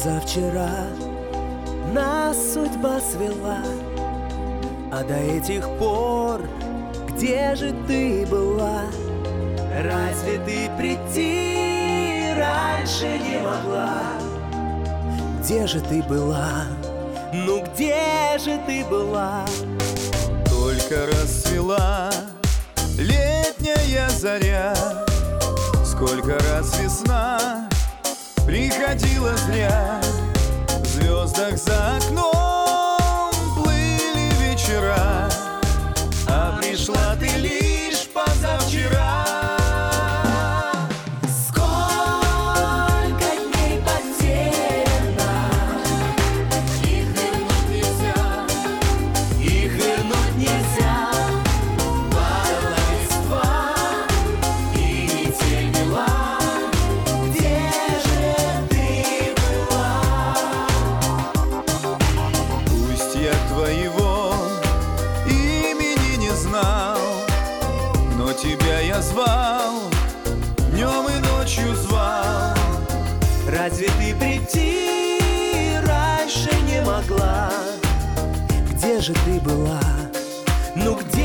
Позавчера нас судьба свела, а до этих пор где же ты была? Разве ты прийти раньше не могла? Где же ты была? Ну где же ты была? Только расцвела летняя заря, сколько раз весна приходила зря. В звездах за окном плыли вечера, а пришла ты лишь позавчера. Сколько дней потеряно, их вернуть нельзя, их вернуть нельзя. Падала листва и метель мела. Где же ты была? Пусть я твоего имени не знал, но тебя я звал, днем и ночью звал. Разве ты прийти раньше не могла? Где же ты была? Ну где